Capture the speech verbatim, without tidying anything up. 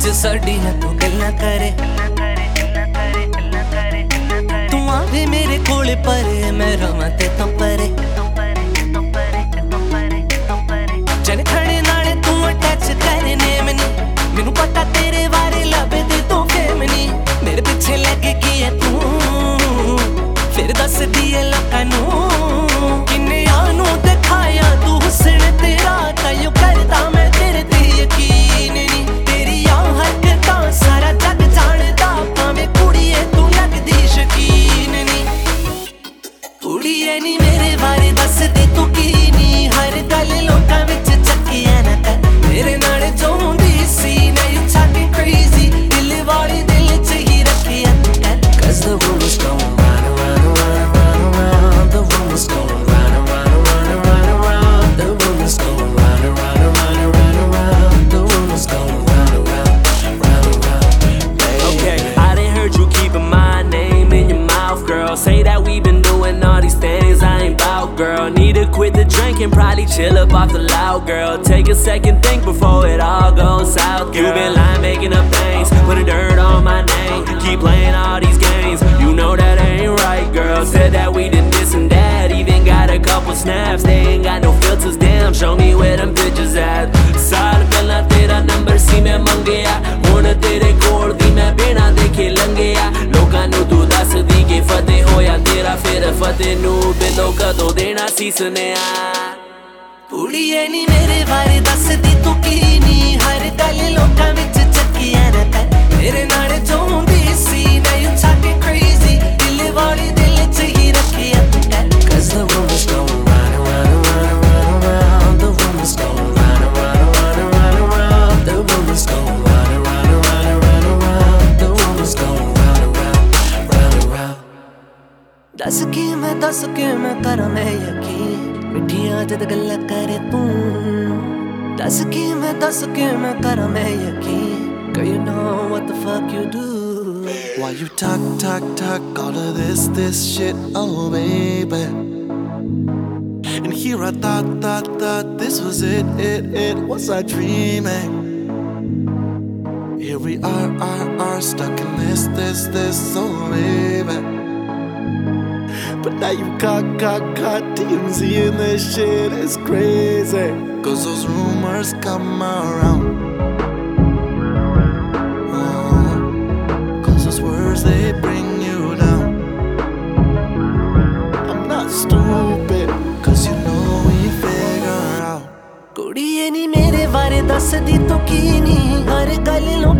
साडियां तू गल्लां करे, तू आवे मेरे कोल परे मैं रवां ते तो परे। जन खड़े नाले तू अटैच करने मनी, मैनू पता तेरे बारे लभदी तू फेमनी। मेरे पिछे लगे की है तू फिर दस दिए लोकां नू, किन्ने आनू दिखाया तू हुस्न तेरा ताइयों करदा मैं तेरे ते यकीन नी। तेरी आ हरकतां सारा जग जानदा भावें कुड़िए तू लगदी शकीन नी। कुड़िए नी मेरे बारे दसदी तू की नी, हर गल लोकां विच चक्कियां ना कर। मेरे नाल जोंदी सी now you talking crazy, दिल वाली दिल च ही रखिया तू कर। Cause the rumors going round and round and round and round and round, the rumors going round and round and round and round and round, the rumors going round and round and round and round and round, the rumors going round and round, round and round, baby. Okay, I done heard you keeping my name in your mouth, girl. Say that we been doing all these things I ain't bout, girl. Need to quit the drinking, probably chill up off the loud, girl. Take a second, think before it all goes south, girl. You been lying, making up things, putting dirt on my name. Keep playing all these games, you know that ain't right, girl. Said that we did this and that, even got a couple snaps. They ain't got no filters, damn, show me where them pictures at. Saal pehla tera number si main mangeya, hun tere kol di main bina dekhe langeya. Lokan nu tu dasdi ke fateh hoya tera, fir fateh nu bindo kado dena sees neya। कुड़िए नी मेरे बारे दसदी तू की नी, हर गल लोकां विच चक्कियां ना कर। मेरे नाल जोंदी सी now you talking crazy, दिल वाली दिल च ही रखिया तू कर। Cause the rumors going round and round and round and round and round, the rumors going round and round and round and round and round, the rumors going round and round and round and round and round, the rumors going round and round, round and round। दस की मैं दस के मैं करा मैं यकीन, मिठियां जद गल्लां करे तू। दस की मैं दस के मैं करा मैं यकीन, girl you know what the fuck you do। Why you talk, talk, talk all of this, this shit, oh baby. And here I thought, thought, thought this was it, it, it. Was I dreaming? Here we are, are, are stuck in this, this, this, oh baby. But now you caught, caught, caught T M Z and this shit is crazy. Cause those rumors come around, oh, cause those words they bring you down. I'm not stupid, cause you know we figure out। कुड़िए नी मेरे बारे दसदी तू की नी, हर गल लोकां